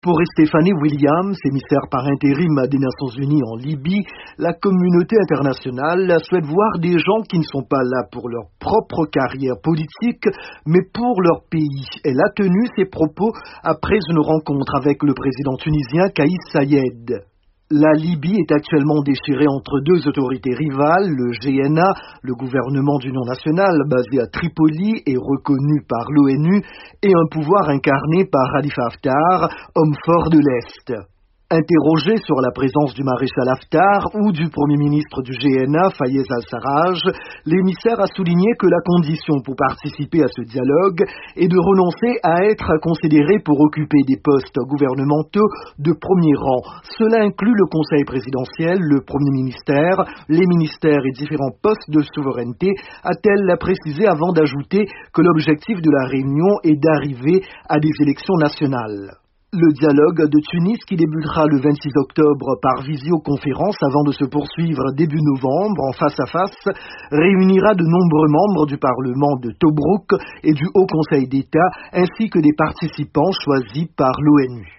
Pour Stéphanie Williams, émissaire par intérim des Nations Unies en Libye, la communauté internationale souhaite voir des gens qui ne sont pas là pour leur propre carrière politique, mais pour leur pays. Elle a tenu ses propos après une rencontre avec le président tunisien Kais Saied. La Libye est actuellement déchirée entre deux autorités rivales, le GNA, le gouvernement d'union nationale basé à Tripoli et reconnu par l'ONU, et un pouvoir incarné par Khalifa Haftar, homme fort de l'Est. Interrogé sur la présence du maréchal Haftar ou du premier ministre du GNA, Fayez al-Sarraj, l'émissaire a souligné que la condition pour participer à ce dialogue est de renoncer à être considéré pour occuper des postes gouvernementaux de premier rang. Cela inclut le conseil présidentiel, le premier ministère, les ministères et différents postes de souveraineté, a-t-elle précisé avant d'ajouter que l'objectif de la réunion est d'arriver à des élections nationales. Le dialogue de Tunis, qui débutera le 26 octobre par visioconférence avant de se poursuivre début novembre en face à face, réunira de nombreux membres du Parlement de Tobrouk et du Haut Conseil d'État ainsi que des participants choisis par l'ONU.